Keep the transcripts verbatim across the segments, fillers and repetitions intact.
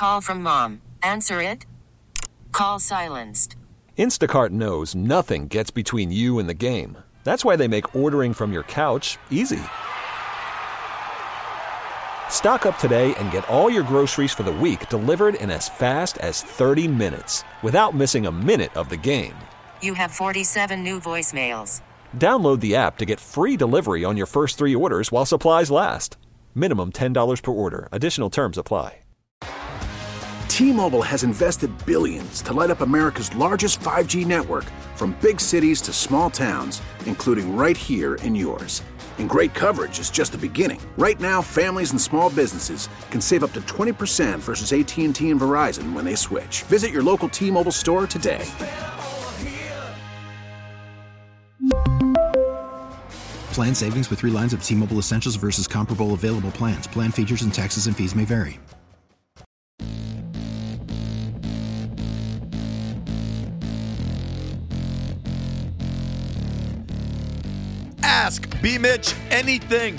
Call from mom. Answer it. Call silenced. Instacart knows nothing gets between you and the game. That's why they make ordering from your couch easy. Stock up today and get all your groceries for the week delivered in as fast as thirty minutes without missing a minute of the game. You have forty-seven new voicemails. Download the app to get free delivery on your first three orders while supplies last. Minimum ten dollars per order. Additional terms apply. T-Mobile has invested billions to light up America's largest five G network, from big cities to small towns, including right here in yours. And great coverage is just the beginning. Right now, families and small businesses can save up to twenty percent versus A T and T and Verizon when they switch. Visit your local T-Mobile store today. Plan savings with three lines of T-Mobile Essentials versus comparable available plans. Plan features and taxes and fees may vary. Ask B. Mitch anything.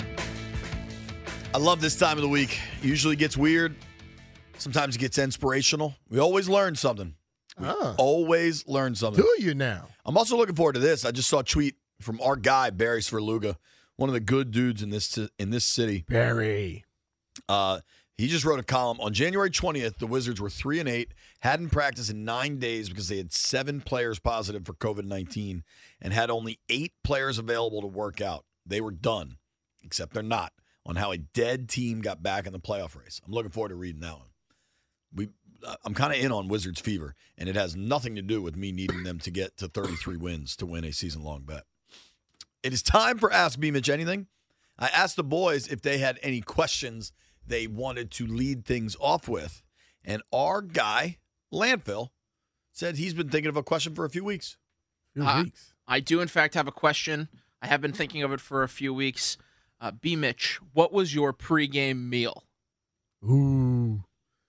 I love this time of the week. Usually gets weird. Sometimes it gets inspirational. We always learn something. We Oh. always learn something. Do you now? I'm also looking forward to this. I just saw a tweet from our guy, Barry Sverluga, one of the good dudes in this in this city. Barry. Uh, he just wrote a column. On January twentieth, the Wizards were three and eight, hadn't practiced in nine days because they had seven players positive for covid nineteen and had only eight players available to work out. They were done, except they're not, on how a dead team got back in the playoff race. I'm looking forward to reading that one. We, I'm kind of in on Wizards fever, and it has nothing to do with me needing them to get to thirty-three wins to win a season-long bet. It is time for Ask B. Mitch Anything. I asked the boys if they had any questions they wanted to lead things off with, and our guy, Landfill, said he's been thinking of a question for a few weeks. Few Uh, weeks. I do, in fact, have a question. I have been thinking of it for a few weeks. Uh, B. Mitch, what was your pregame meal? Ooh.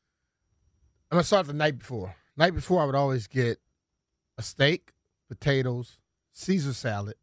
I'm gonna start the night before. Night before, I would always get a steak, potatoes, Caesar salad.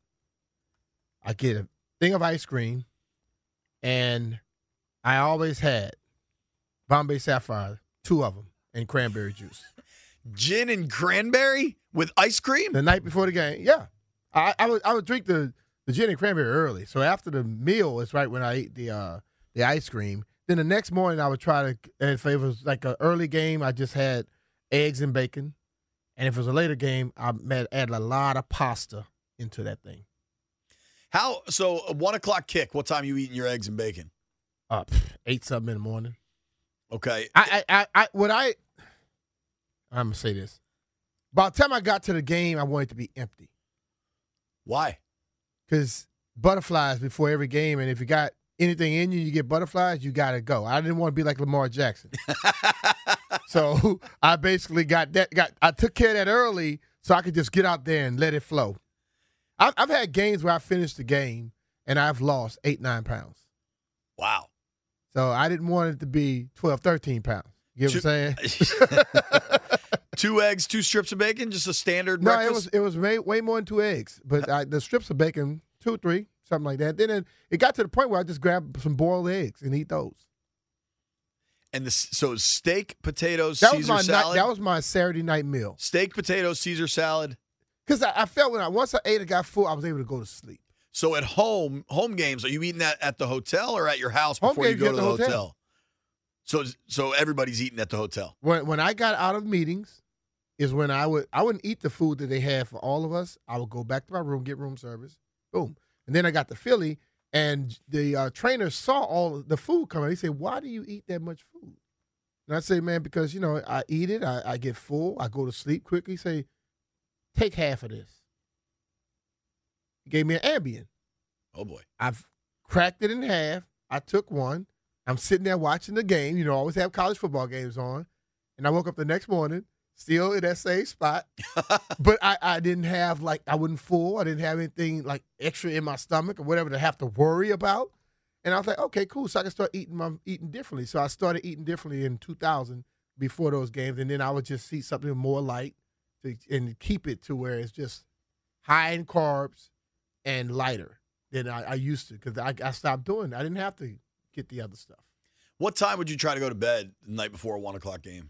I get a thing of ice cream, and I always had Bombay Sapphire, two of them, and cranberry juice. Gin and cranberry with ice cream? The night before the game, yeah. I, I would I would drink the, the gin and cranberry early. So after the meal is right when I eat the uh, the ice cream. Then the next morning I would try to, and if it was like an early game, I just had eggs and bacon. And if it was a later game, I made, add a lot of pasta into that thing. How? So a one o'clock kick. What time are you eating your eggs and bacon? Uh, eight something in the morning. Okay. I, I, I, I what I, I'm gonna say this. By the time I got to the game, I wanted it to be empty. Why? Because butterflies before every game, and if you got anything in you, you get butterflies, you got to go. I didn't want to be like Lamar Jackson. So I basically got that. Got I took care of that early so I could just get out there and let it flow. I've, I've had games where I finished the game and I've lost eight, nine pounds. Wow. So I didn't want it to be twelve, thirteen pounds. You know what I'm saying? Two eggs, two strips of bacon, just a standard No, breakfast? it was it was way, way more than two eggs. But I, the strips of bacon, two, three, something like that. Then it, it got to the point where I just grabbed some boiled eggs and eat those. And the, so steak, potatoes, That Caesar was my salad? night, that was my Saturday night meal. Steak, potatoes, Caesar salad. Because I, I felt when I once I ate and got full, I was able to go to sleep. So at home, home games, are you eating that at the hotel or at your house Home before you games go at to the the hotel? hotel. So so everybody's eating at the hotel. When when I got out of meetings, is when I would I wouldn't eat the food that they had for all of us. I would go back to my room, get room service, boom, and then I got to Philly, and the uh, trainer saw all of the food coming. He said, "Why do you eat that much food?" And I say, "Man, because you know I eat it, I, I get full, I go to sleep quickly." He say, "Take half of this." He gave me an Ambien. Oh boy! I've cracked it in half. I took one. I'm sitting there watching the game. You know, I always have college football games on. And I woke up the next morning, still in that same spot. But I, I didn't have, like, I wasn't full. I didn't have anything, like, extra in my stomach or whatever to have to worry about. And I was like, okay, cool. So I can start eating my eating differently. So I started eating differently in two thousand before those games. And then I would just eat something more light to, and keep it to where it's just high in carbs and lighter than I, I used to, because I, I stopped doing it. I didn't have to get the other stuff. What time would you try to go to bed the night before a one o'clock game?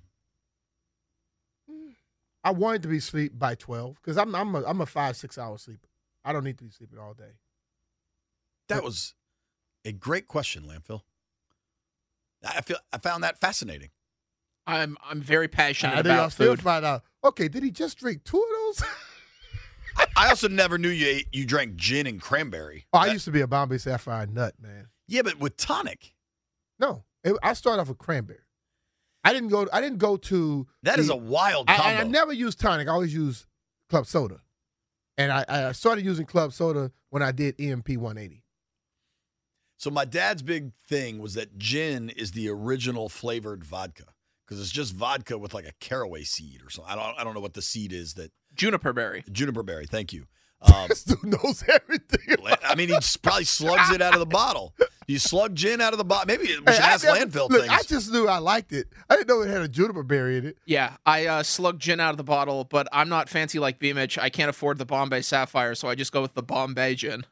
I wanted to be asleep by twelve because I'm I'm a, I'm a five six hour sleeper. I don't need to be sleeping all day. That was a great question, Landfill. I feel I found that fascinating. I'm I'm very passionate I think about I'll still food. find out. Okay, did he just drink two of those? I, I also never knew you ate, you drank gin and cranberry. Oh, I That- used to be a Bombay Sapphire nut, man. yeah, but with tonic. No, it, I started off with cranberry. I didn't go. I didn't go to. That the, is a wild I, combo. I, I never used tonic. I always used club soda, and I, I started using club soda when I did E M P one eighty. So my dad's big thing was that gin is the original flavored vodka because it's just vodka with like a caraway seed or something. I don't. I don't know what the seed is that Juniper berry. juniper berry. Thank you. Um, This dude knows everything. I mean, he just probably slugs it out of the bottle. You slug gin out of the bottle. Maybe we should Hey, I ask never- landfill look, things. I just knew I liked it. I didn't know it had a juniper berry in it. Yeah, I uh, slug gin out of the bottle, but I'm not fancy like B. Mitch. I can't afford the Bombay Sapphire, so I just go with the Bombay gin.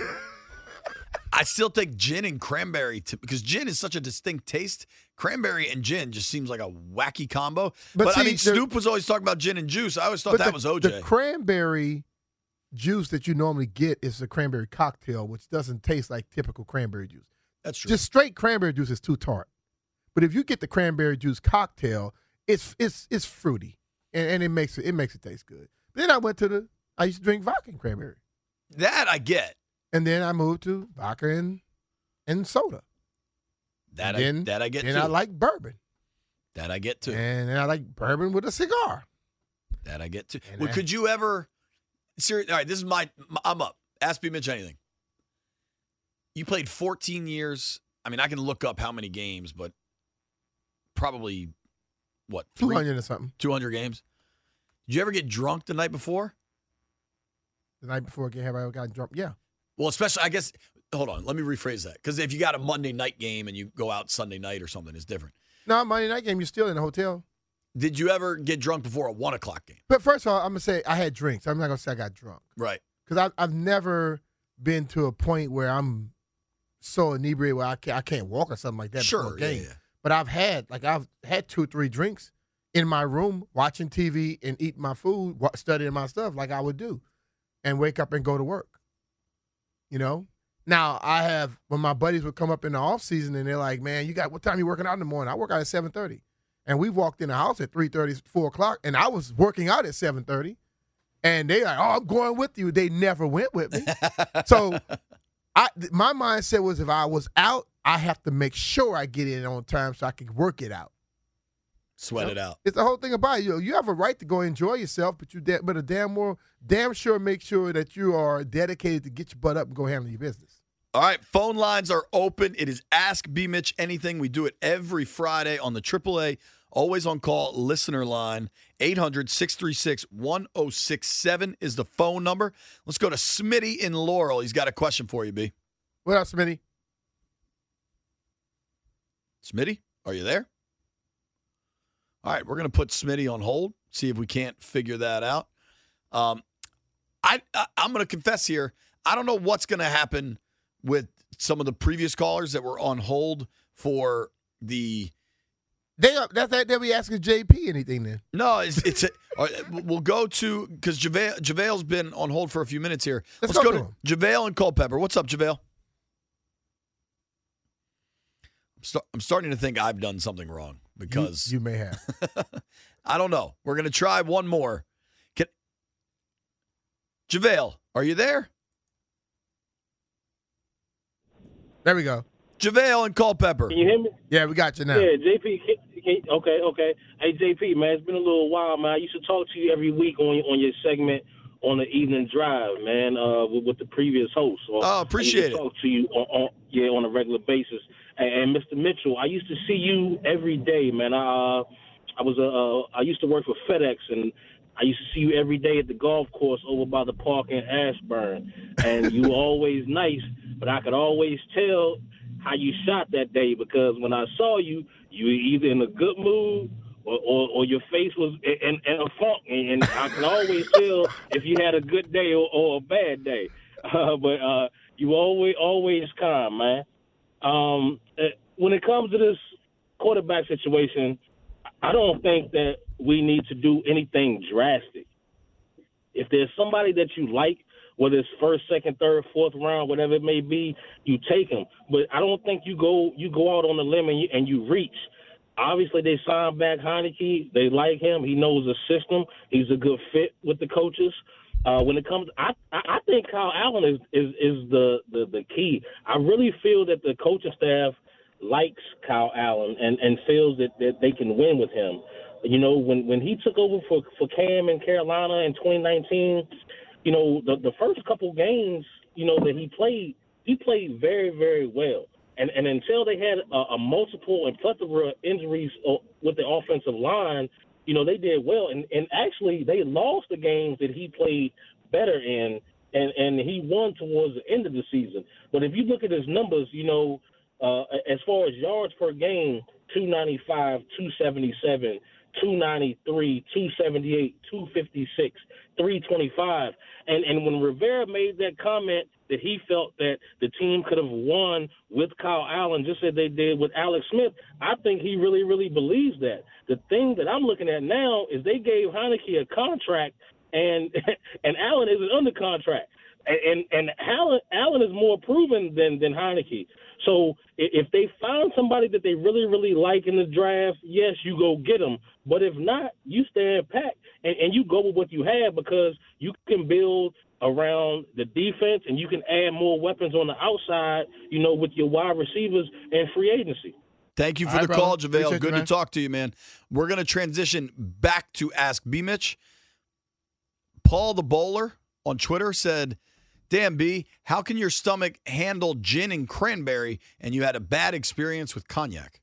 I still think gin and cranberry to, because gin is such a distinct taste. Cranberry and gin just seems like a wacky combo. But, But I see, mean, the- Snoop was always talking about gin and juice. I always thought But that the, was O J. The cranberry juice that you normally get is a cranberry cocktail, which doesn't taste like typical cranberry juice. That's true. Just straight cranberry juice is too tart. But if you get the cranberry juice cocktail, it's it's it's fruity, and, and it makes it it makes it taste good. Then I went to the I used to drink vodka and cranberry, that I get. and then I moved to vodka and and soda. That And I then, that I get Then too. I like bourbon, that I get too. and then I like bourbon with a cigar. That I get too. And Well, I- could you ever? Serious. All right, this is my. I'm up. Ask B. Mitch anything. You played fourteen years. I mean, I can look up how many games, but probably what Two three, hundred or something two hundred games. Did you ever get drunk the night before? the night before a game. Have I ever gotten drunk? Yeah. Well, especially, I guess. Hold on, let me rephrase that. Because if you got a Monday night game and you go out Sunday night or something, it's different. No, Monday night game. You're still in the hotel. Did you ever get drunk before a one o'clock game? But first of all, I'm gonna say I had drinks. I'm not gonna say I got drunk Right. because I've I've never been to a point where I'm so inebriated where I can't, I can't walk or something like that before Sure. a Yeah, game. yeah. But I've had like I've had two or three drinks in my room, watching T V and eating my food, wa- studying my stuff like I would do, and wake up and go to work. You know. Now I have when my buddies would come up in the off season and they're like, "Man, you got what time you working out in the morning?" I work out at seven thirty, and we walked in the house at three thirty, four o'clock, and I was working out at seven thirty, and they like, "Oh, I'm going with you." They never went with me, so I my mindset was if I was out, I have to make sure I get in on time so I can work it out. Sweat it out. It's the whole thing about it. You. You have a right to go enjoy yourself, but you da- but a damn more damn sure make sure that you are dedicated to get your butt up and go handle your business. All right, phone lines are open. It is Ask B. Mitch Anything. We do it every Friday on the triple A, always on call listener line. eight hundred, six three six, one oh six seven is the phone number. Let's go to Smitty in Laurel. He's got a question for you, B. What up, Smitty? Smitty, are you there? All right, we're going to put Smitty on hold, see if we can't figure that out. Um, I, I I'm going to confess here, I don't know what's going to happen with some of the previous callers that were on hold for the They are, that's that they'll be asking J P anything then. No, it's it's a, all right, we'll go to because JaVale JaVale's been on hold for a few minutes here. Let's Let's go go, to to JaVale and Culpeper. What's up, JaVale? I'm, sta- I'm starting to think I've done something wrong because you, you may have. I don't know. We're gonna try one more. Can, JaVale, are you there? There we go. JaVale and Culpeper. Can you hear me? Yeah, we got you now. Yeah, J P. Can, can, okay, okay. Hey, J P, man, it's been a little while, man. I used to talk to you every week on on your segment on the evening drive, man, uh, with, with the previous host. So Oh, appreciate I used to it. Talk to you on, on yeah on a regular basis. And, and Mister Mitchell, I used to see you every day, man. I uh, I was a uh, I used to work for FedEx, and I used to see you every day at the golf course over by the park in Ashburn, and you were always nice, but I could always tell how you shot that day because when I saw you, you were either in a good mood or, or, or your face was in, in a funk, and I can always tell if you had a good day or, or a bad day. Uh, but uh, you always always calm, man. Um, when it comes to this quarterback situation, I don't think that we need to do anything drastic. If there's somebody that you like, whether it's first, second, third, fourth round, whatever it may be, you take them. But I don't think you go you go out on a limb and you, and you reach. Obviously, they signed back Heineke. They like him. He knows the system. He's a good fit with the coaches. Uh, when it comes, I I think Kyle Allen is is, is the, the, the key. I really feel that the coaching staff likes Kyle Allen and, and feels that, that they can win with him. You know, when, when he took over for, for Cam in Carolina in twenty nineteen, you know, the, the first couple games, you know, that he played, he played very, very well. And and until they had a, a multiple and plethora injuries with the offensive line, you know, they did well. And, and actually, they lost the games that he played better in, and, and he won towards the end of the season. But if you look at his numbers, you know, uh, as far as yards per game, two ninety-five, two seventy-seven, two ninety-three, two seventy-eight, two fifty-six, three twenty-five. And and when Rivera made that comment that he felt that the team could have won with Kyle Allen, just as they did with Alex Smith, I think he really, really believes that. The thing that I'm looking at now is they gave Heineke a contract, and and Allen isn't under contract. And and, and Allen, Allen is more proven than, than Heineke. So if they find somebody that they really, really like in the draft, yes, you go get them. But if not, you stand pat and, and you go with what you have, because you can build around the defense and you can add more weapons on the outside, you know, with your wide receivers and free agency. Thank you for All the right, call, brother. JaVale. Appreciate Good you, to man. talk to you, man. We're going to transition back to Ask B. Mitch. Paul the Bowler on Twitter said, damn, B, how can your stomach handle gin and cranberry and you had a bad experience with cognac?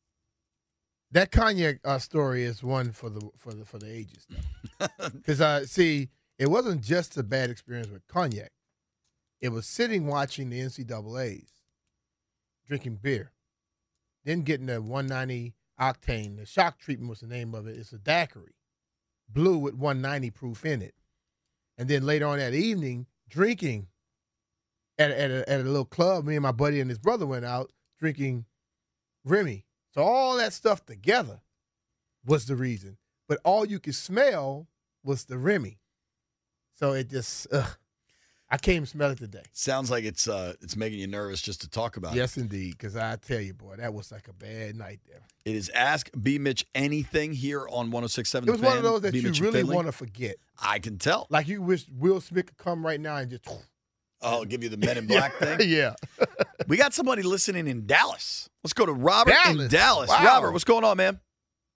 That cognac uh, story is one for the for the for the ages, because uh, see, it wasn't just a bad experience with cognac. It was sitting watching the N C double A's, drinking beer, then getting the one ninety octane. The shock treatment was the name of it. It's a daiquiri, blue with one ninety proof in it, and then later on that evening, drinking at at a, at a little club. Me and my buddy and his brother went out drinking Remy. So all that stuff together was the reason. But all you could smell was the Remy. So it just, ugh, I can't even smell it today. Sounds like it's uh, it's making you nervous just to talk about Yes, indeed, because I tell you, boy, that was like a bad night there. it. It is Ask B. Mitch anything here on one oh six point seven It was The one Fan. of those that B. you Mitch really Finley. want to forget. I can tell. Like you wish Will Smith could come right now and just, Oh, I'll give you the Men in Black thing. yeah. We got somebody listening in Dallas. Let's go to Robert in Dallas. Dallas. Wow. Robert, what's going on, man?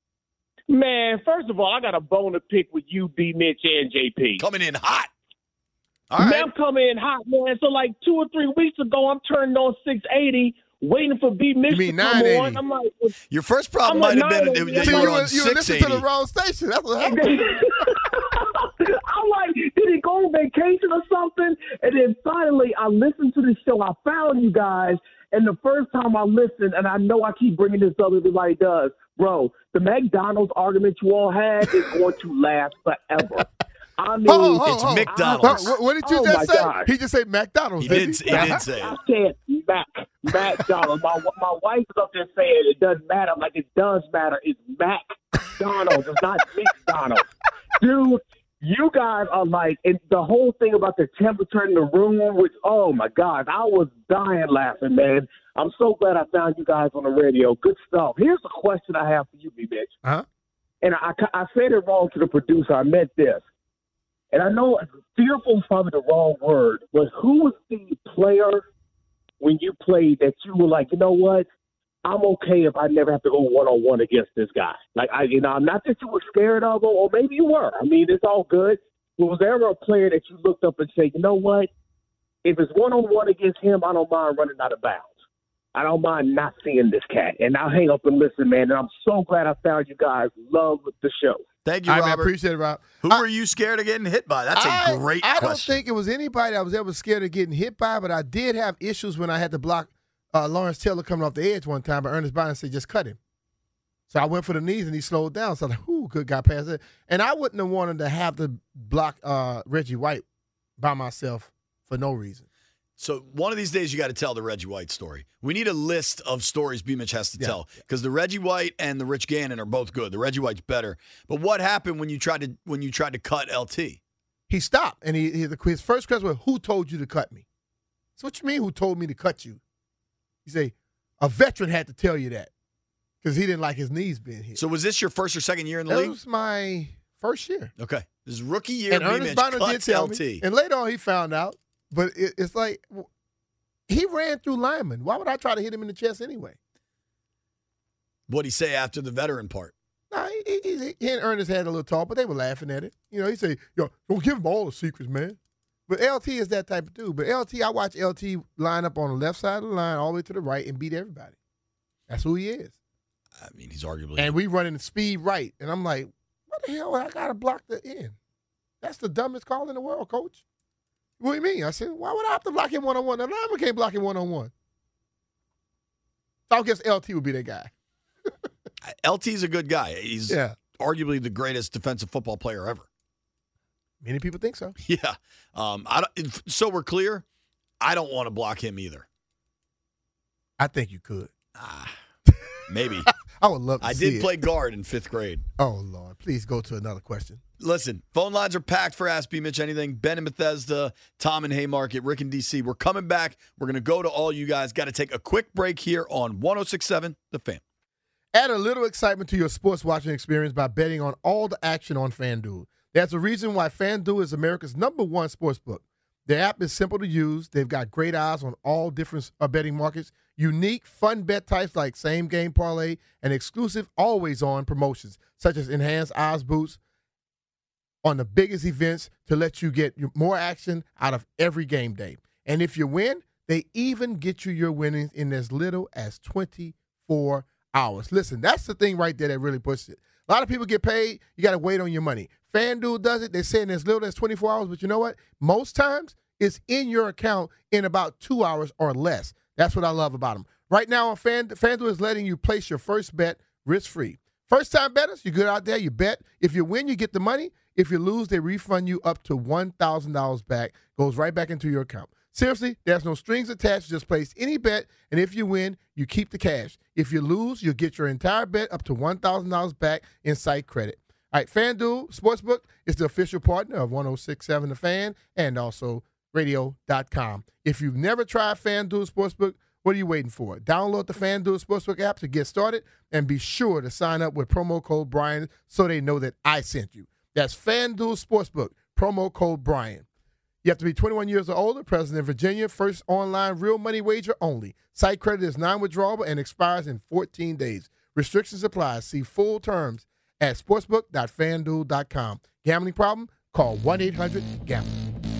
Man, first of all, I got a bone to pick with you, B. Mitch, and J P. Coming in hot. All Man, right. I'm coming in hot, man. So like two or three weeks ago, I'm turning on six eighty, waiting for B. Mitch You mean to come nine eighty? on. I'm like, Your first problem I'm might like have been nine eighty. that See, you you were on were, you were six listening to eighty. the wrong station. That's what happened. I'm like, did he go on vacation or something? And then finally, I listened to the show. I found you guys. And the first time I listened, and I know I keep bringing this up, everybody does, bro, the McDonald's argument you all had is going to last forever. I mean, Oh, oh, It's oh. McDonald's. What, what did you Oh, my just say? gosh. He just said McDonald's. He didn't did, he did say I it. said Mac, McDonald's. My my wife is up there saying it doesn't matter. I'm like, it does matter. It's McDonald's. It's not McDonald's. Dude, you guys are like, and the whole thing about the temperature in the room, which, oh, my God, I was dying laughing, man. I'm so glad I found you guys on the radio. Good stuff. Here's the question I have for you, B. Mitch. Huh? And I, I said it wrong to the producer. I meant this. And I know fearful is probably the wrong word, but who was the player when you played that you were like, you know what? I'm okay if I never have to go one-on-one against this guy. Like, I, you know, not that you were scared of him, or maybe you were. I mean, it's all good. But was there ever a player that you looked up and said, you know what? If it's one-on-one against him, I don't mind running out of bounds. I don't mind not seeing this cat. And I'll hang up and listen, man. And I'm so glad I found you guys. Love the show. Thank you, All right, man, Robert. appreciate it, Rob. Who I- were you scared of getting hit by? That's a I, great I question. don't think it was anybody I was ever scared of getting hit by, but I did have issues when I had to block uh, Lawrence Taylor coming off the edge one time, but Ernest Bynum said, just cut him. So I went for the knees, and he slowed down. So I was like, ooh, good guy past it. And I wouldn't have wanted to have to block uh, Reggie White by myself for no reason. So one of these days you got to tell the Reggie White story. We need a list of stories B. Mitch has to Yeah. tell because the Reggie White and the Rich Gannon are both good. The Reggie White's better. But what happened when you tried to when you tried to cut L T? He stopped, and he, he the, his first question was, "Who told you to cut me?" So what you mean, who told me to cut you? You say, a veteran had to tell you that because he didn't like his knees being hit. So was this your first or second year in the That league? was my first year. Okay, this is rookie year. And B. Ernest Mitch Bonner did cuts tell L T. me. And later on, he found out. But it, it's like, he ran through linemen. Why would I try to hit him in the chest anyway? What'd he say after the veteran part? Nah, he, he, he and Ernest had a little talk, but they were laughing at it. You know, he said, yo, don't give him all the secrets, man. But L T is that type of dude. But L T, I watch L T line up on the left side of the line all the way to the right and beat everybody. That's who he is. I mean, he's arguably. And we running the speed right. And I'm like, what the hell? I got to block the end. That's the dumbest call in the world, coach. What do you mean? I said, why would I have to block him one-on-one? The lineman can't block him one-on-one. So I guess L T would be that guy. L T's a good guy. He's Yeah. arguably the greatest defensive football player ever. Many people think so. Yeah. Um, I don't, so we're clear, I don't want to block him either. I think you could. Ah, maybe. I would love to I see did it. play guard in fifth grade. Oh, Lord. Please go to another question. Listen, phone lines are packed for Ask B. Mitch Anything. Ben in Bethesda, Tom in Haymarket, Rick in D C. We're coming back. We're going to go to all you guys. Got to take a quick break here on one oh six point seven The Fan. Add a little excitement to your sports watching experience by betting on all the action on FanDuel. There's a reason why FanDuel is America's number one sports book. The app is simple to use. They've got great odds on all different uh, betting markets, unique, fun bet types like same-game parlay, and exclusive always-on promotions, such as enhanced odds boosts on the biggest events to let you get more action out of every game day. And if you win, they even get you your winnings in as little as twenty-four hours. Listen, that's the thing right there that really pushes it. A lot of people get paid. You got to wait on your money. FanDuel does it. They're saying as little as twenty-four hours, but you know what? Most times it's in your account in about two hours or less. That's what I love about them. Right now, on Fan, FanDuel is letting you place your first bet risk-free. First-time bettors, you go out there, you bet. If you win, you get the money. If you lose, they refund you up to one thousand dollars back. Goes right back into your account. Seriously, there's no strings attached. Just place any bet, and if you win, you keep the cash. If you lose, you'll get your entire bet up to one thousand dollars back in site credit. All right, FanDuel Sportsbook is the official partner of one oh six point seven The Fan and also radio dot com. If you've never tried FanDuel Sportsbook, what are you waiting for? Download the FanDuel Sportsbook app to get started and be sure to sign up with promo code Brian so they know that I sent you. That's FanDuel Sportsbook, promo code Brian. You have to be twenty-one years or older, present in Virginia, first online real money wager only. Site credit is non-withdrawable and expires in fourteen days. Restrictions apply. See full terms at sportsbook dot fan duel dot com. Gambling problem? Call one eight hundred gambler.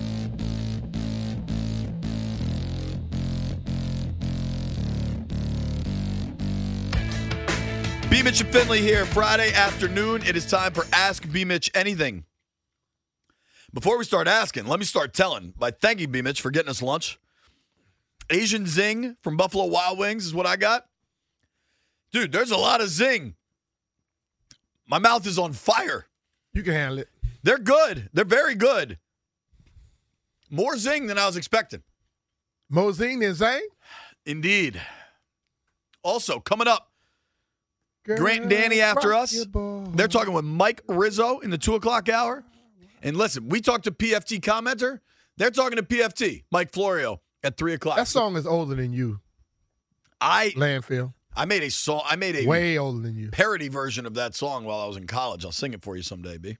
B. Mitch and Finley here, Friday afternoon. It is time for Ask B. Mitch Anything. Before we start asking, let me start telling by thanking B. Mitch for getting us lunch. Asian Zing from Buffalo Wild Wings is what I got. Dude, there's a lot of zing. My mouth is on fire. You can handle it. They're good. They're very good. More zing than I was expecting. More zing than zang? Indeed. Also, coming up, Grant and Danny after us. They're talking with Mike Rizzo in the two o'clock hour. And listen, we talked to P F T commenter. They're talking to P F T, Mike Florio, at three o'clock. That song is older than you. I Landfill. I made a song. I made a way older than you. Parody version of that song while I was in college. I'll sing it for you someday, B.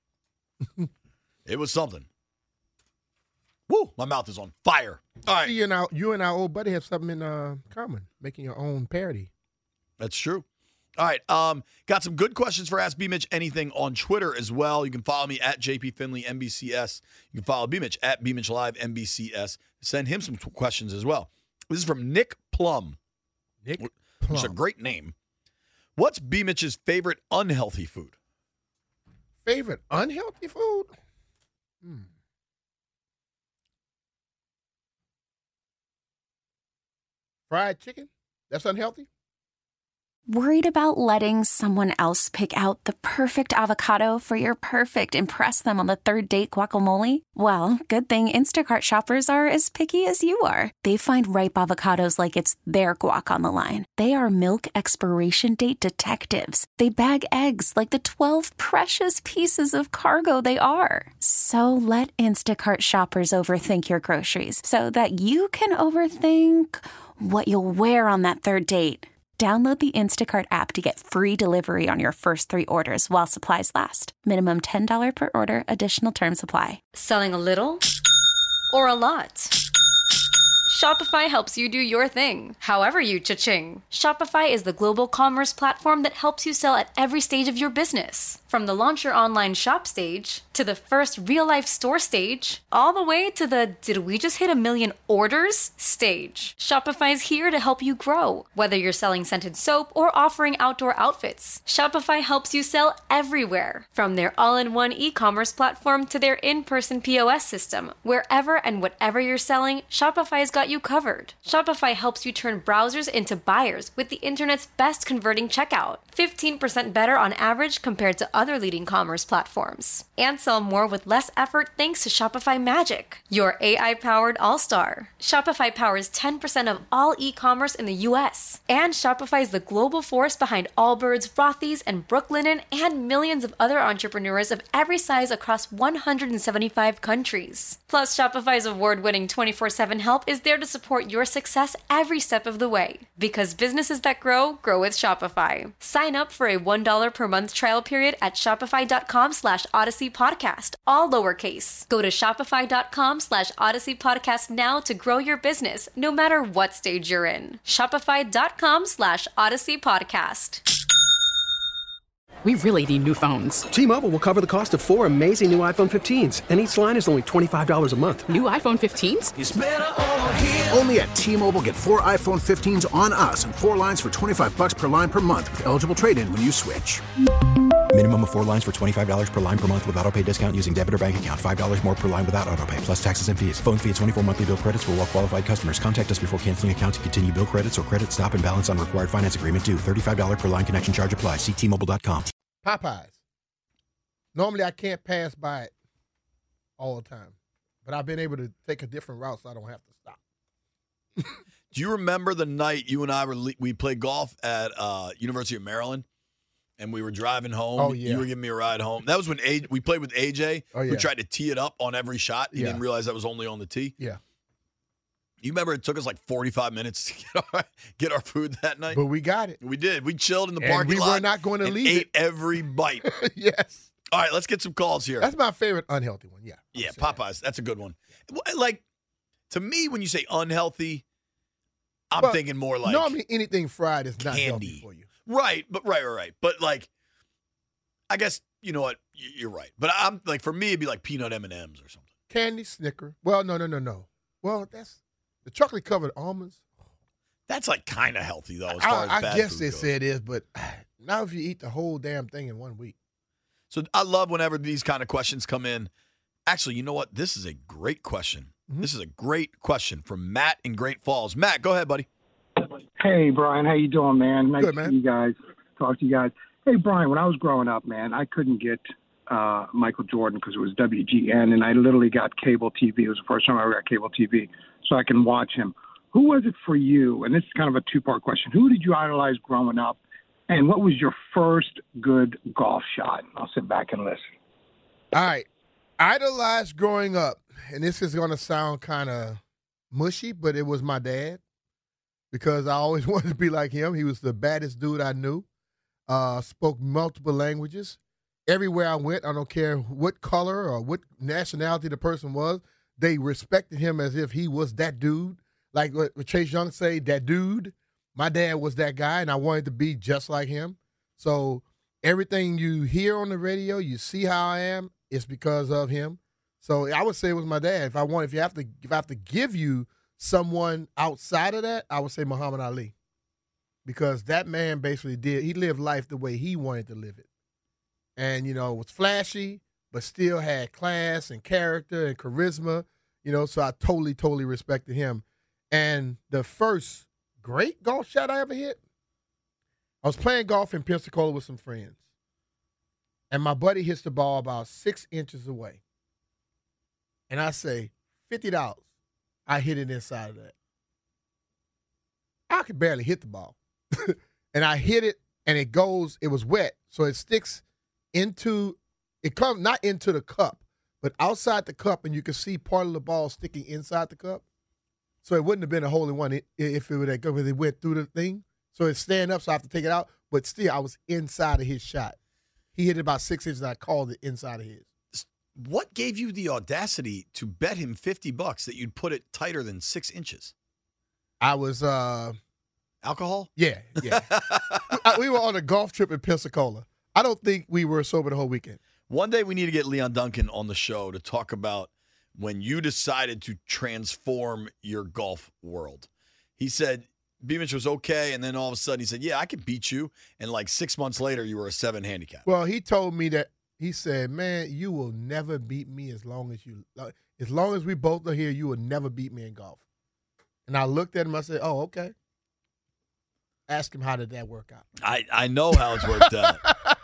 It was something. Woo! My mouth is on fire. All right. You and our, you and our old buddy have something in uh, common, making your own parody. That's true. All right. Um, got some good questions for Ask B. Mitch Anything on Twitter as well. You can follow me at J P Finley N B C S. You can follow B. Mitch at B. Mitch Live N B C S. Send him some t- questions as well. This is from Nick Plum. Nick Which Plum. is a great name. What's B. Mitch's favorite unhealthy food? Favorite unhealthy food? Hmm. Fried chicken? That's unhealthy? Worried about letting someone else pick out the perfect avocado for your perfect impress them on the third date guacamole? Well, good thing Instacart shoppers are as picky as you are. They find ripe avocados like it's their guac on the line. They are milk expiration date detectives. They bag eggs like the twelve precious pieces of cargo they are. So let Instacart shoppers overthink your groceries so that you can overthink what you'll wear on that third date. Download the Instacart app to get free delivery on your first three orders while supplies last. Minimum ten dollars per order. Additional terms apply. Selling a little or a lot? Shopify helps you do your thing, however you cha-ching. Shopify is the global commerce platform that helps you sell at every stage of your business. From the launch your online shop stage, to the first real-life store stage, all the way to the did we just hit a million orders stage. Shopify's here to help you grow. Whether you're selling scented soap or offering outdoor outfits, Shopify helps you sell everywhere. From their all-in-one e-commerce platform to their in-person P O S system, wherever and whatever you're selling, Shopify's got you covered. Shopify helps you turn browsers into buyers with the internet's best converting checkout. fifteen percent better on average compared to other leading commerce platforms. And sell more with less effort thanks to Shopify Magic, your A I-powered all-star. Shopify powers ten percent of all e-commerce in the U S. And Shopify is the global force behind Allbirds, Rothy's, and Brooklinen, and millions of other entrepreneurs of every size across one hundred seventy-five countries. Plus, Shopify's award-winning twenty-four seven help is there to support your success every step of the way. Because businesses that grow, grow with Shopify. Sign up for a one dollar per month trial period at shopify.com slash Odyssey Podcast, all lowercase. Go to shopify.com slash Odyssey Podcast now to grow your business, no matter what stage you're in. Shopify.com slash Odyssey Podcast. We really need new phones. T-Mobile will cover the cost of four amazing new iPhone fifteens, and each line is only twenty-five dollars a month. New iPhone fifteens? It's better over here. Only at T-Mobile, get four iPhone fifteens on us and four lines for twenty-five dollars per line per month with eligible trade-in when you switch. Minimum of four lines for twenty-five dollars per line per month with autopay discount using debit or bank account. five dollars more per line without autopay, plus taxes and fees. Phone fee at twenty-four monthly bill credits for well-qualified customers. Contact us before canceling account to continue bill credits or credit stop and balance on required finance agreement due. thirty-five dollars per line connection charge applies. See T Mobile dot com. Popeyes. Normally, I can't pass by it all the time, but I've been able to take a different route so I don't have to stop. Do you remember the night you and I were we played golf at uh, University of Maryland, and we were driving home? Oh, yeah. You were giving me a ride home. That was when A- we played with A J, oh, yeah. who tried to tee it up on every shot. He Yeah. didn't realize that was only on the tee. Yeah. You remember it took us like forty-five minutes to get our, get our food that night? But we got it. We did. We chilled in the And parking we lot. were not going to and leave ate it. every bite. Yes. All right, let's get some calls here. That's my favorite unhealthy one. Yeah. Yeah, Popeyes. That's a good one. Like, to me, when you say unhealthy, I'm Well, thinking more like normally anything fried is not candy. healthy for you. Right, but right, right, right. But like, I guess you know what y- you're right. But I'm like, for me, it'd be like peanut M and M's or something. Candy, Snicker. Well, no, no, no, no. Well, that's the chocolate covered almonds. That's like kind of healthy though. As far I, as I bad guess food they goes. say it is, but now if you eat the whole damn thing in one week. So I love whenever these kind of questions come in. Actually, you know what? This is a great question. Mm-hmm. This is a great question from Matt in Great Falls. Matt, go ahead, buddy. Hey, Brian. How you doing, man? Nice Good, to man. see you guys. Talk to you guys. Hey, Brian, when I was growing up, man, I couldn't get uh, Michael Jordan because it was W G N, and I literally got cable T V. It was the first time I ever got cable T V, so I can watch him. Who was it for you? And this is kind of a two-part question. Who did you idolize growing up, and what was your first good golf shot? I'll sit back and listen. All right. Idolized growing up, and this is going to sound kind of mushy, but it was my dad because I always wanted to be like him. He was the baddest dude I knew, uh, spoke multiple languages. Everywhere I went, I don't care what color or what nationality the person was, they respected him as if he was that dude. Like what Chase Young say, that dude. My dad was that guy, and I wanted to be just like him. So everything you hear on the radio, you see how I am, it's because of him. So I would say it was my dad. If I want, if you have to, if I have to give you someone outside of that, I would say Muhammad Ali, because that man basically did. He lived life the way he wanted to live it, and you know, was flashy, but still had class and character and charisma. You know, so I totally, totally respected him. And the first great golf shot I ever hit, I was playing golf in Pensacola with some friends, and my buddy hits the ball about six inches away. And I say, fifty dollars. I hit it inside of that. I could barely hit the ball. And I hit it, and it goes, it was wet, so it sticks into, it comes not into the cup, but outside the cup, and you can see part of the ball sticking inside the cup. So it wouldn't have been a hole in one if it would have if it went through the thing. So it's staying up, so I have to take it out. But still, I was inside of his shot. He hit it about six inches, and I called it inside of his. What gave you the audacity to bet him fifty bucks that you'd put it tighter than six inches? I was uh, alcohol. Yeah, yeah. we were on a golf trip in Pensacola. I don't think we were sober the whole weekend. One day we need to get Leon Duncan on the show to talk about when you decided to transform your golf world. He said B-Mitch was okay, and then all of a sudden he said, yeah, I can beat you. And like six months later, you were a seven handicap. Well, he told me that, he said, man, you will never beat me as long as you, as long as we both are here, you will never beat me in golf. And I looked at him, I said, oh, okay. Ask him, how did that work out? I, I know how it's worked out.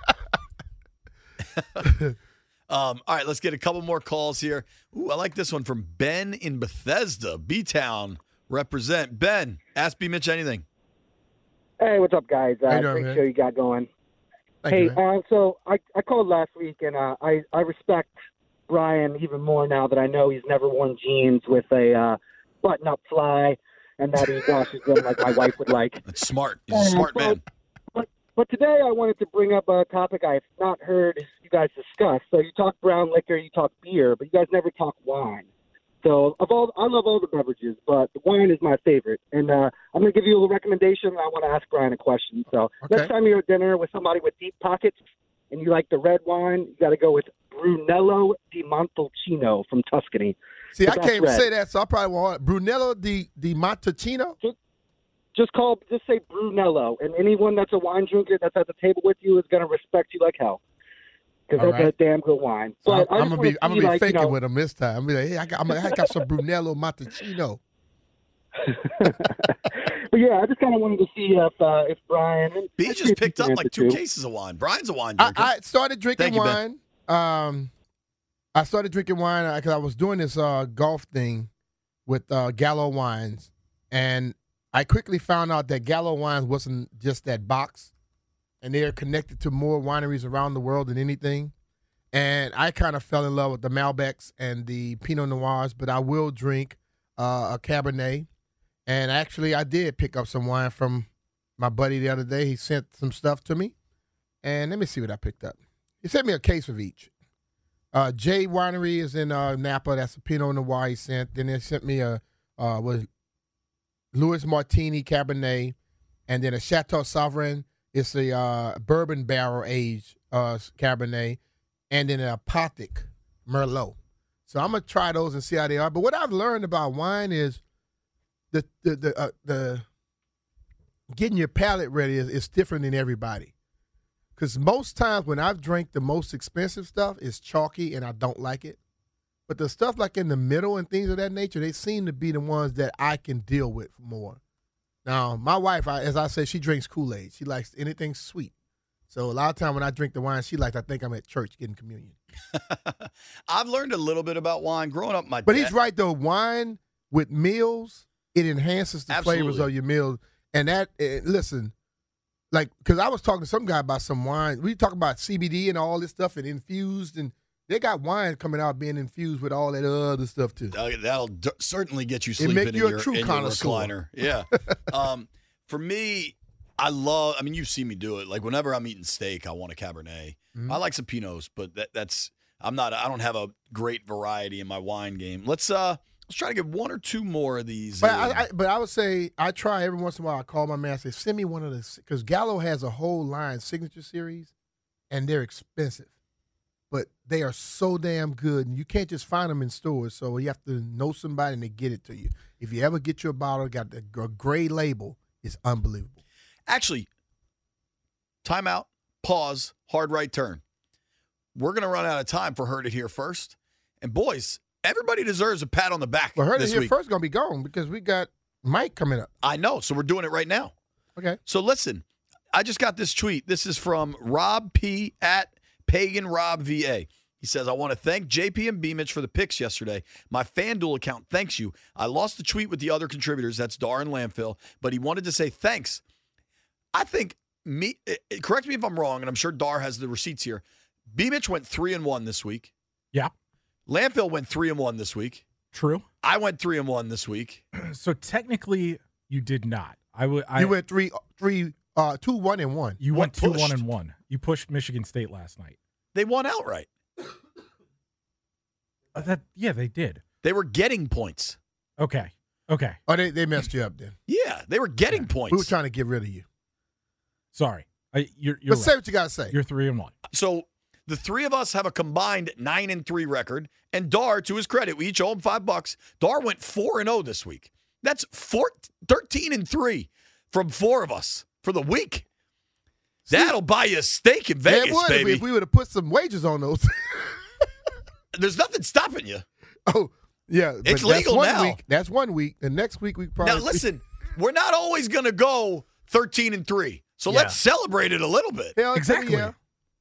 um, all right, let's get a couple more calls here. Ooh, I like this one from Ben in Bethesda, B-Town. Represent. Ben, ask B-Mitch anything. Hey, what's up, guys? Uh, doing, great man? show you got going. Thank hey, you, man. uh, so I, I called last week, and uh, I, I respect Brian even more now that I know he's never worn jeans with a uh, button-up fly and that he washes them like my wife would like. That's smart. He's a smart but, man. But, but today I wanted to bring up a topic I've not heard you guys discuss. So you talk brown liquor, you talk beer, but you guys never talk wine. So of all, I love all the beverages, but the wine is my favorite. And uh, I'm going to give you a recommendation, and I want to ask Brian a question. So Okay. next time you're at dinner with somebody with deep pockets and you like the red wine, you got to go with Brunello di Montalcino from Tuscany. See, The I best can't even red. say that, so I probably want Brunello di, di Montalcino. Just call, just say Brunello, and anyone that's a wine drinker that's at the table with you is going to respect you like hell. Because All that's right. a damn good wine. So But I I'm just gonna wanna be, I'm see, gonna be like, you faking know- with him this time. I'm gonna be like, hey, I got, I'm gonna, I got some Brunello Montalcino. But yeah, I just kind of wanted to see if uh, if Brian. and- B I just think picked he's up like two into- cases of wine. Brian's a wine I, drinker. I started drinking Thank you, Ben. wine. Um, I started drinking wine because I was doing this uh, golf thing with uh, Gallo Wines, and I quickly found out that Gallo Wines wasn't just that box, and they are connected to more wineries around the world than anything. And I kind of fell in love with the Malbecs and the Pinot Noirs, but I will drink uh, a Cabernet. And actually, I did pick up some wine from my buddy the other day. He sent some stuff to me. And let me see what I picked up. He sent me a case of each. Uh, J Winery is in uh, Napa. That's a Pinot Noir he sent. Then they sent me a uh, was Louis Martini Cabernet. And then a Chateau Sovereign. It's a uh, bourbon barrel aged uh, Cabernet. And then an Apothic Merlot. So I'm going to try those and see how they are. But what I've learned about wine is the the the, uh, the getting your palate ready is, is different than everybody. Because most times when I've drank the most expensive stuff, it's chalky and I don't like it. But the stuff like in the middle and things of that nature, they seem to be the ones that I can deal with more. Now, my wife, I, as I said, she drinks Kool-Aid. She likes anything sweet. So a lot of time when I drink the wine, she likes, I think I'm at church getting communion. I've learned a little bit about wine. Growing up, my But dad, he's right, though. Wine with meals, it enhances the Absolutely. flavors of your meals. And that, uh, listen, like, because I was talking to some guy about some wine. We talk about C B D and all this stuff and infused, and they got wine coming out being infused with all that other stuff, too. Uh, that'll d- certainly get you It sleeping make in you a your, true in your connoisseur. recliner. Yeah. um, for me, I love, I mean, you see me do it. Like, whenever I'm eating steak, I want a Cabernet. Mhm. I like some Pinots, but that, that's, I'm not, I don't have a great variety in my wine game. Let's, uh, let's try to get one or two more of these. But in. I, I, but I would say I try every once in a while. I call my man and say, send me one of the, because Gallo has a whole line, Signature Series, and they're expensive. But they are so damn good, and you can't just find them in stores, so you have to know somebody and they get it to you. If you ever get your bottle, got the g- gray label, it's unbelievable. Actually, timeout, pause, hard right turn. We're going to run out of time for Heard It Here first. And boys, everybody deserves a pat on the back But Heard It this Here week. first going to be gone because we got Mike coming up. I know, so we're doing it right now. Okay. So listen, I just got this tweet. This is from Rob P. at Pagan Rob V A. He says, I want to thank J P and B. Mitch for the picks yesterday. My FanDuel account thanks you. I lost the tweet with the other contributors. That's Dar and Landfill. But he wanted to say thanks. I think, me. correct me if I'm wrong, and I'm sure Dar has the receipts here. B. Mitch went three and one this week. Yeah. Landfill went three and one this week. True. I went three and one this week. So technically, you did not. I would. I, You went three, three, uh, two, one, and one. You What went two, pushed? one, and one. You pushed Michigan State last night. They won outright. Uh, that yeah, they did. They were getting points. Okay. Okay. Oh, they, they messed you up then. Yeah, they were getting points. We were trying to get rid of you. Sorry. I, you're you're But say right. what you got to say. You're three and one. So the three of us have a combined nine and three record, and Dar, to his credit, we each owe him five bucks. Dar went four and zero this week. That's four, thirteen and three from four of us for the week. That'll buy you a steak in Vegas, it would baby. if, if we would have put some wages on those. There's nothing stopping you. Oh, yeah. but It's that's legal one now. Week. That's one week. The next week we probably. Now listen, we're not always going to go thirteen and three, so Yeah. let's celebrate it a little bit. Hell, Exactly. Yeah.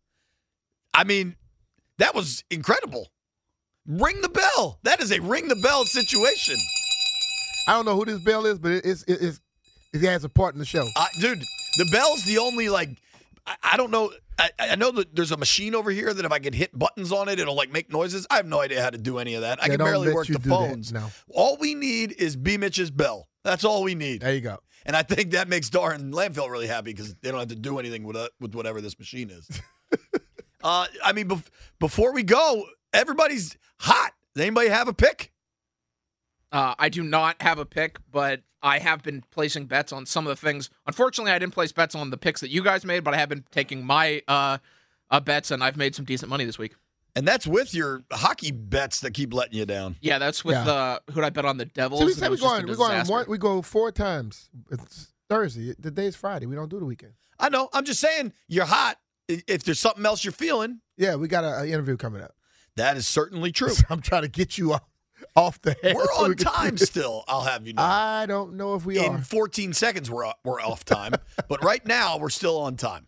I mean, that was incredible. Ring the bell. That is a ring the bell situation. I don't know who this bell is, but it, it's, it, it's, it has a part in the show. Uh, dude, the bell's the only, like, I, I don't know. I, I know that there's a machine over here that if I could hit buttons on it, it'll, like, make noises. I have no idea how to do any of that. I They can don't barely let work you the do that, phones. no. All we need is B. Mitch's bell. That's all we need. There you go. And I think that makes Dar and Landfill really happy because they don't have to do anything with, uh, with whatever this machine is. uh, I mean, bef- before we go, everybody's hot. Does anybody have a pick? Uh, I do not have a pick, but I have been placing bets on some of the things. Unfortunately, I didn't place bets on the picks that you guys made, but I have been taking my uh, uh, bets, and I've made some decent money this week. And that's with your hockey bets that keep letting you down. Yeah, that's with Yeah. uh, who did I bet on the Devils? So we and say it we're was just a going, we're going disaster. one, we go four times. It's Thursday. The day's Friday. We don't do the weekend. I know. I'm just saying you're hot. I- If there's something else you're feeling, Yeah, we got an interview coming up. that is certainly true. I'm trying to get you off, off the head. We're so we on can- time still, I'll have you know. I don't know if we In are. fourteen seconds, we're, we're off time. But right now, we're still on time.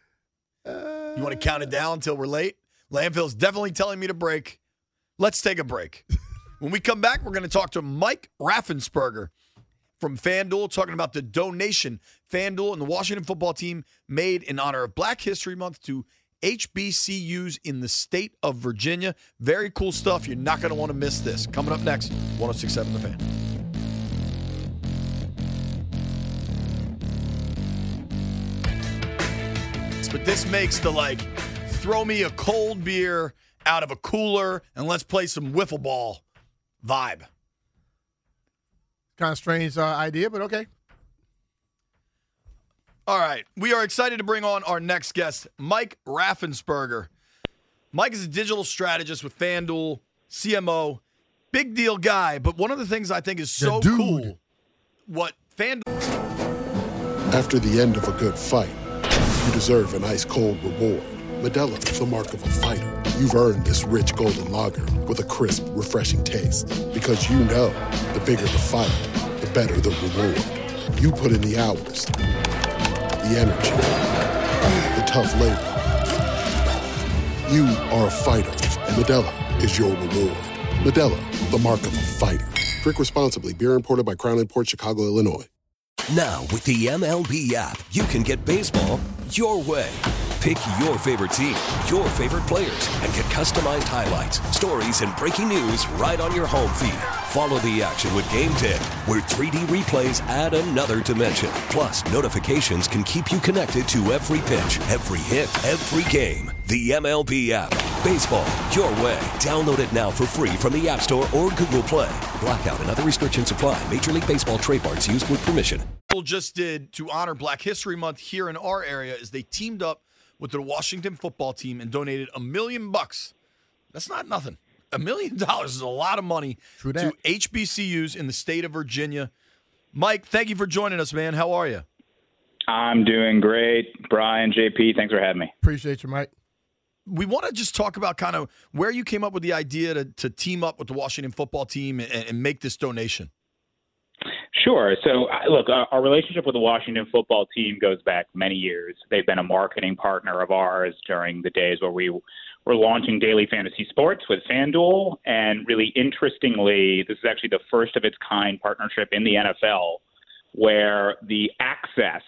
Uh, You want to count it down until we're late? Landfill's definitely telling me to break. Let's take a break. When we come back, we're going to talk to Mike Raffensperger from FanDuel, talking about the donation FanDuel and the Washington football team made in honor of Black History Month to H B C Us in the state of Virginia. Very cool stuff. You're not going to want to miss this. Coming up next, one oh six point seven The Fan. But this makes the, like, throw me a cold beer out of a cooler and let's play some wiffle ball vibe. Kind of strange uh, idea, but okay. All right. We are excited to bring on our next guest, Mike Raffensperger. Mike is a digital strategist with FanDuel, C M O, big deal guy. But one of the things I think is so dude. cool, what FanDuel... After the end of a good fight, you deserve an ice-cold reward. Modelo is the mark of a fighter. You've earned this rich golden lager with a crisp, refreshing taste. Because you know, the bigger the fight, the better the reward. You put in the hours, the energy, the tough labor. You are a fighter, and Modelo is your reward. Modelo, the mark of a fighter. Drink responsibly. Beer imported by Crown Imports, Chicago, Illinois. Now, with the M L B app, you can get baseball your way. Pick your favorite team, your favorite players, and get customized highlights, stories, and breaking news right on your home feed. Follow the action with Game ten, where three D replays add another dimension. Plus, notifications can keep you connected to every pitch, every hit, every game. The M L B app. Baseball your way. Download it now for free from the App Store or Google Play. Blackout and other restrictions apply. Major League Baseball trademarks used with permission. just did to honor Black History Month here in our area is they teamed up with the Washington football team and donated a million bucks. That's not nothing. A million dollars is a lot of money to H B C Us in the state of Virginia. Mike, thank you for joining us, man. How are you? I'm doing great. Brian, J P, thanks for having me. Appreciate you, Mike. We want to just talk about kind of where you came up with the idea to, to team up with the Washington football team and, and make this donation. Sure. So, uh, look, our, our relationship with the Washington football team goes back many years. They've been a marketing partner of ours during the days where we were launching daily fantasy sports with FanDuel. And really interestingly, this is actually the first of its kind partnership in the N F L where the access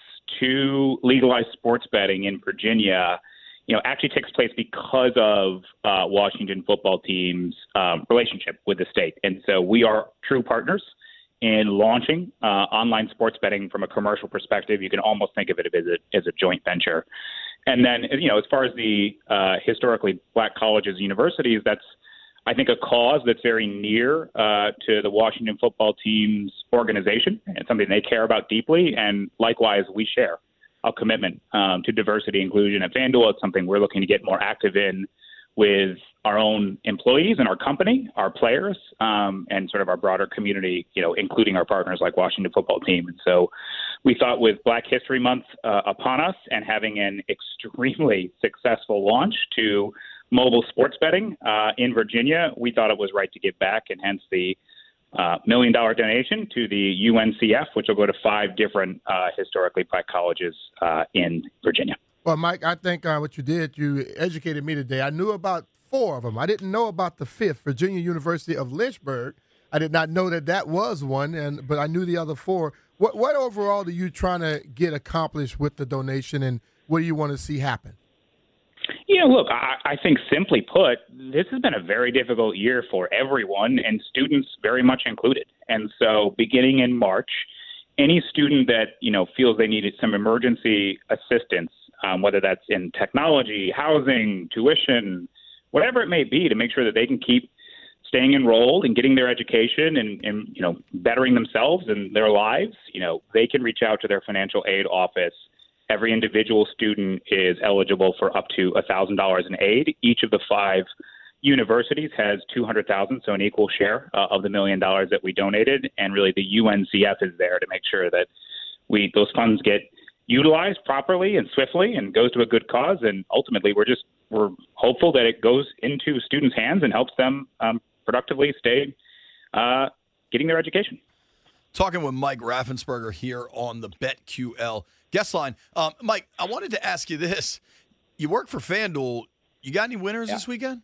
to legalized sports betting in Virginia, you know, actually takes place because of uh, Washington football team's um, relationship with the state. And so we are true partners in launching uh, online sports betting from a commercial perspective. You can almost think of it as a, as a joint venture. And then, you know, as far as the uh, historically black colleges, universities, that's, I think, a cause that's very near uh, to the Washington football team's organization and something they care about deeply. And likewise, we share a commitment um, to diversity inclusion at FanDuel. It's something we're looking to get more active in with our own employees and our company, our players, um, and sort of our broader community, you know, including our partners like Washington football team. And so we thought with Black History Month uh, upon us and having an extremely successful launch to mobile sports betting uh, in Virginia, we thought it was right to give back, and hence the uh, million dollar donation to the U N C F, which will go to five different uh, historically black colleges uh, in Virginia. Well, Mike, I think uh, what you did, you educated me today. I knew about four of them. I didn't know about the fifth, Virginia University of Lynchburg. I did not know that that was one, and but I knew the other four. What what overall are you trying to get accomplished with the donation, and what do you want to see happen? You know, look, I, I think simply put, this has been a very difficult year for everyone, and students very much included. And so beginning in March, any student that, you know, feels they needed some emergency assistance, um, whether that's in technology, housing, tuition, whatever it may be, to make sure that they can keep staying enrolled and getting their education and, and, you know, bettering themselves and their lives, you know, they can reach out to their financial aid office. Every individual student is eligible for up to one thousand dollars in aid. Each of the five universities has two hundred thousand dollars, so an equal share uh, of the million dollars that we donated. And really the U N C F is there to make sure that we those funds get utilized properly and swiftly and goes to a good cause. And ultimately, we're just we're hopeful that it goes into students' hands and helps them um, productively stay uh, getting their education. Talking with Mike Raffensperger here on the BetQL guest line. Um, Mike, I wanted to ask you this. You work for FanDuel. You got any winners yeah. this weekend?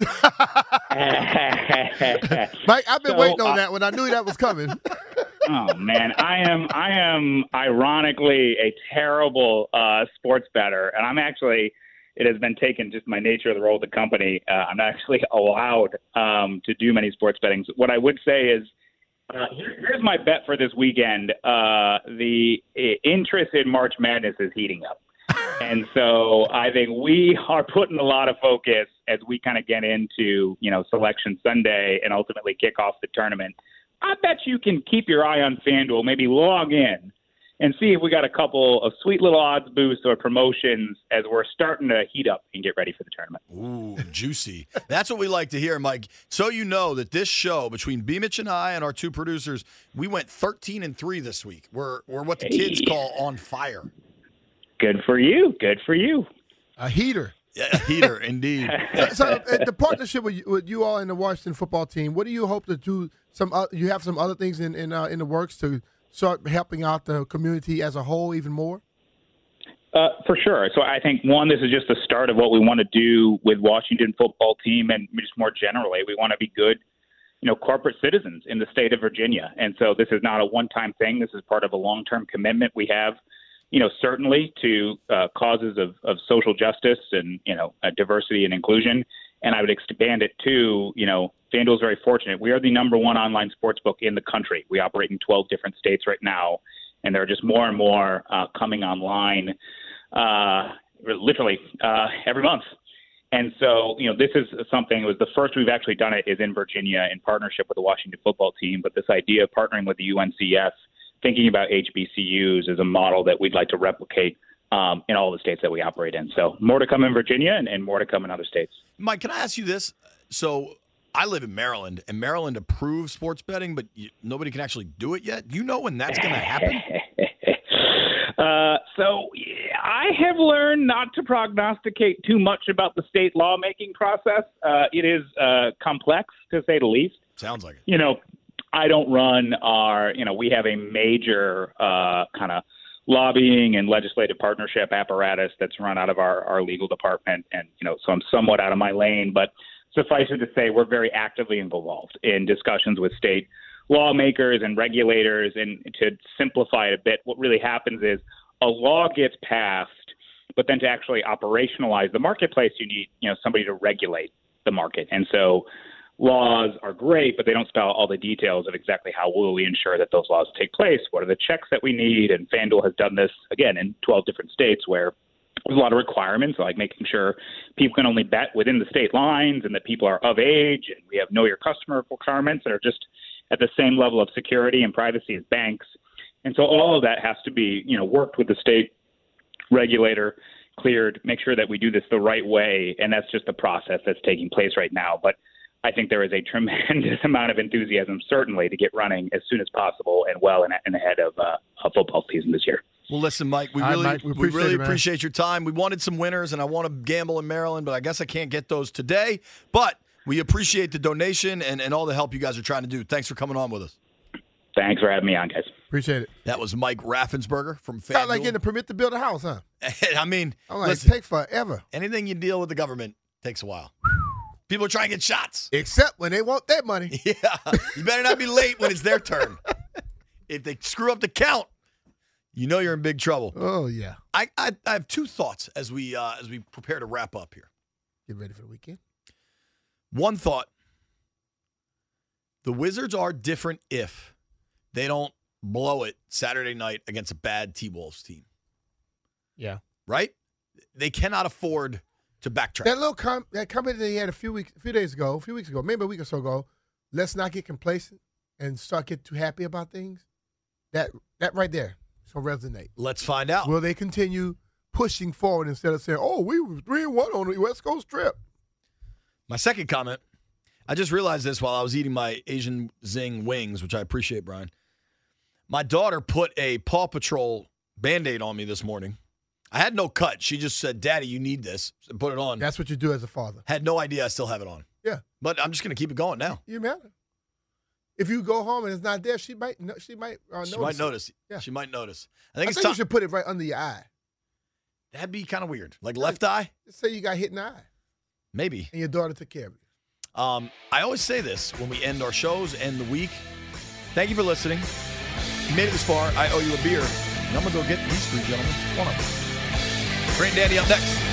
Mike, I've been so, waiting on uh, that one. I knew that was coming. Oh man, I am I am ironically a terrible uh, sports bettor, and I'm actually it has been taken just my nature of the role of the company. Uh, I'm not actually allowed um, to do many sports bettings. What I would say is, uh, here, here's my bet for this weekend: uh, the interest in March Madness is heating up. And so I think we are putting a lot of focus as we kind of get into, you know, Selection Sunday and ultimately kick off the tournament. I bet you can keep your eye on FanDuel, maybe log in and see if we got a couple of sweet little odds boosts or promotions as we're starting to heat up and get ready for the tournament. Ooh, juicy. That's what we like to hear, Mike. So you know that this show, between B. Mitch and I and our two producers, we went thirteen and three this week. We're, we're what the kids Hey. call on fire. Good for you. Good for you. A heater. Yeah, a heater, indeed. So, so uh, the partnership with you, with you all in the Washington football team, what do you hope to do? Some uh, you have some other things in in, uh, in the works to start helping out the community as a whole even more? Uh, for sure. So I think, one, this is just the start of what we want to do with Washington football team, and just more generally, we want to be good, you know, corporate citizens in the state of Virginia. And so this is not a one-time thing. This is part of a long-term commitment we have, you know, certainly to uh, causes of, of social justice and, you know, uh, diversity and inclusion. And I would expand it to, you know, FanDuel is very fortunate. We are the number one online sports book in the country. We operate in twelve different states right now, and there are just more and more uh, coming online uh, literally uh, every month. And so, you know, this is something, it was the first we've actually done it is in Virginia in partnership with the Washington football team. But this idea of partnering with the U N C F, thinking about H B C Us is a model that we'd like to replicate um, in all the states that we operate in. So more to come in Virginia and, and more to come in other states. Mike, can I ask you this? So I live in Maryland, and Maryland approves sports betting, but you, nobody can actually do it yet. Do you know when that's going to happen? uh, so yeah, I have learned not to prognosticate too much about the state lawmaking process. Uh, it is uh, complex, to say the least. Sounds like it. You know, I don't run our, you know, we have a major uh, kind of lobbying and legislative partnership apparatus that's run out of our, our legal department. And, you know, so I'm somewhat out of my lane, but suffice it to say, we're very actively involved in discussions with state lawmakers and regulators. And to simplify it a bit, what really happens is a law gets passed, but then to actually operationalize the marketplace, you need, you know, somebody to regulate the market. And so laws are great, but they don't spell all the details of exactly how will we ensure that those laws take place. What are the checks that we need? And FanDuel has done this, again, in twelve different states where there's a lot of requirements, like making sure people can only bet within the state lines and that people are of age, and we have know your customer requirements that are just at the same level of security and privacy as banks. And so all of that has to be, you know, worked with the state regulator, cleared, make sure that we do this the right way. And that's just the process that's taking place right now. But I think there is a tremendous amount of enthusiasm, certainly, to get running as soon as possible and well and, and ahead of uh, a football season this year. Well, listen, Mike, we All right, really, Mike, we we appreciate really it, man. appreciate your time. We wanted some winners, and I want to gamble in Maryland, but I guess I can't get those today. But we appreciate the donation and, and all the help you guys are trying to do. Thanks for coming on with us. Thanks for having me on, guys. Appreciate it. That was Mike Raffensperger from FanDuel. Got like getting a permit to build a house, huh? I mean, I'm like, listen, it takes forever. Anything you deal with the government takes a while. People are trying to get shots. Except when they want that money. Yeah. You better not be late when it's their turn. If they screw up the count, you know you're in big trouble. Oh, yeah. I I, I have two thoughts as we uh, as we prepare to wrap up here. Get ready for the weekend. One thought. The Wizards are different if they don't blow it Saturday night against a bad T-Wolves team. Yeah. Right? They cannot afford to backtrack. That little com- that comment that he had a few weeks, a few days ago, a few weeks ago, maybe a week or so ago, let's not get complacent and start getting too happy about things. That that right there is going to resonate. Let's find out. Will they continue pushing forward instead of saying, oh, we were three and one on the West Coast trip? My second comment, I just realized this while I was eating my Asian Zing wings, which I appreciate, Brian. My daughter put a Paw Patrol Band-Aid on me this morning. I had no cut. She just said, Daddy, you need this. And put it on. That's what you do as a father. Had no idea I still have it on. Yeah. But I'm just going to keep it going now. You matter. If you go home and it's not there, she might she might uh, notice. She might it. notice. Yeah. She might notice. I I think think, it's time. you should put it right under your eye. That'd be kind of weird. Like left eye? Just say you got hit in the eye. Maybe. And your daughter took care of it. Um, I always say this when we end our shows, end the week. Thank you for listening. If you made it this far, I owe you a beer. And I'm going to go get these three gentlemen. One of them. Great Danny up next.